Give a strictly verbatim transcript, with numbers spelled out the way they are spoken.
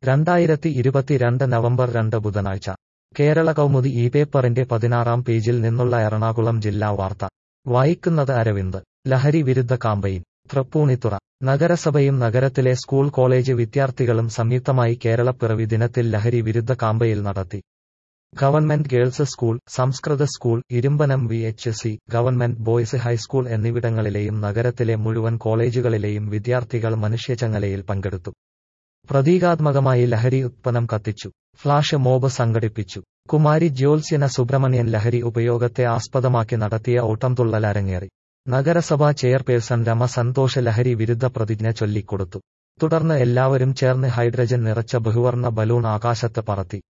രണ്ടായിരത്തി ഇരുപത്തിരണ്ട് നവംബർ രണ്ട് ബുധനാഴ്ച കേരള കൗമുദി ഈ പേപ്പറിന്റെ പതിനാറാം പേജിൽ നിന്നുള്ള എറണാകുളം ജില്ലാ വാർത്ത വായിക്കുന്നത് അരവിന്ദ്. ലഹരി വിരുദ്ധ കാമ്പയിൻ തൃപ്പൂണിത്തുറ. നഗരസഭയും നഗരത്തിലെ സ്കൂൾ കോളേജ് വിദ്യാർത്ഥികളും സംയുക്തമായി കേരളപ്പിറവി ദിനത്തിൽ ലഹരി വിരുദ്ധ കാമ്പയിൻ നടത്തി. ഗവൺമെന്റ് ഗേൾസ് സ്കൂൾ, സംസ്കൃത school, Irumpanam V H C, government boys high school എന്നിവിടങ്ങളിലെയും നഗരത്തിലെ മുഴുവൻ കോളേജുകളിലെയും വിദ്യാർത്ഥികൾ മനുഷ്യച്ചങ്ങലയിൽ പങ്കെടുത്തു. പ്രതീകാത്മകമായി ലഹരി ഉത്പന്നം കത്തിച്ചു. ഫ്ലാഷ് മോബ് സംഘടിപ്പിച്ചു. കുമാരി ജ്യോത്സ്യന സുബ്രഹ്മണ്യൻ ലഹരി ഉപയോഗത്തെ ആസ്പദമാക്കി നടത്തിയ ഓട്ടംതുള്ളൽ അരങ്ങേറി. നഗരസഭാ ചെയർപേഴ്സൺ രമ സന്തോഷ് ലഹരി വിരുദ്ധ പ്രതിജ്ഞ ചൊല്ലിക്കൊടുത്തു. തുടർന്ന് എല്ലാവരും ചേർന്ന് ഹൈഡ്രജൻ നിറച്ച ബഹുവർണ്ണ ബലൂൺ ആകാശത്ത് പറത്തി.